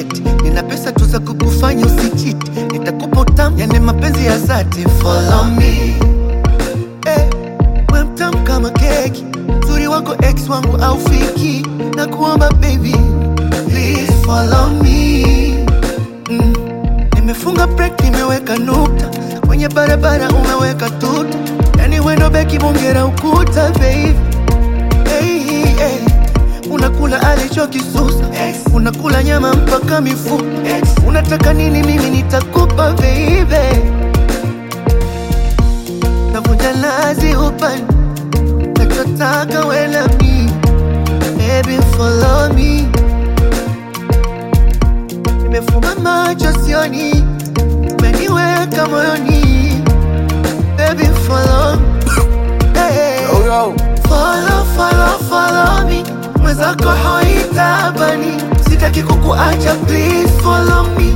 eti nina pesa tu za kukufanya usichiti, nitakupa utamu yani mapenzi ya dhati. Follow me, we mtamu kama keki, zuri wako ex wangu au fiki, na kuomba baby please follow me. Nimefunga break, nimeweka nukta, kwenye barabara umeweka tuta, yani wendo beki bongera ukuta baby. Unakula alichokisusa, unakula nyama mpaka mifupa, unataka nini mimi nitakupa baby. Navunja lazi upani, nachotaka we na mi, baby follow me. Nimefunga macho sioni, umeniweka moyoni, baby follow me. Follow me, mwezako hoitabani, sitaki kukuacha please follow me.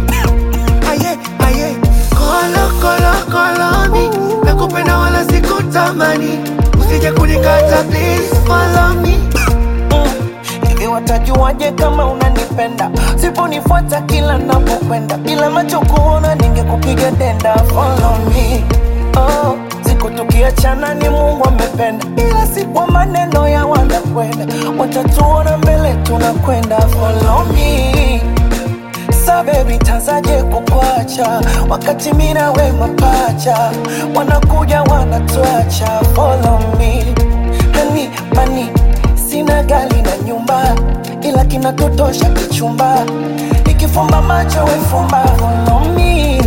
Follow me, nakupenda wala sikutamani, usije kunikata please follow me. Hivi watajuaje kama unanipenda, siponifuata kila napokwenda, bila macho kuona ningekupiga denda. Follow me, siku tukiachana ni Mungu amependa, ila si kwa maneno ya wanakwenda, watatuona mbele tunakwenda. Follow me, sa baby tazaje kukwacha, wakati mimi na wewe mapacha, wanakuja wanatuacha. Follow me, honey money, sina gari na nyumba, ila kinatutosha kichumba, ikifumba macho wefumba. Follow me,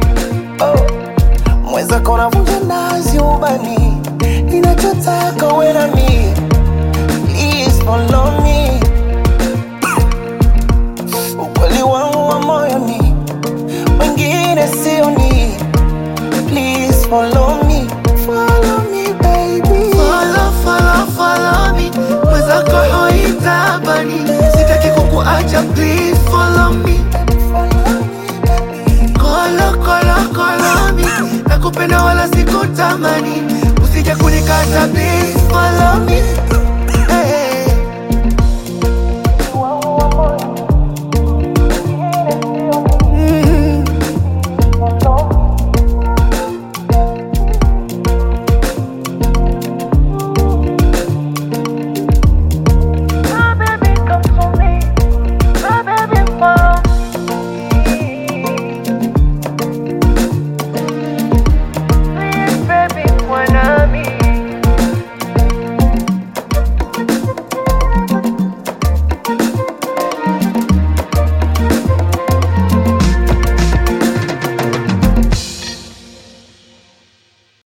mweza kona vunja nazi ubani, ninachotaka we na mi, please follow me. Ukweli wangu wa moyoni, wengine sioni, please follow me. Follow me baby, Follow me, mwezako hoitabani, sitaki kukuacha please follow me. Follow me, nakupenda wala sikutamani, usije kunikata please follow me.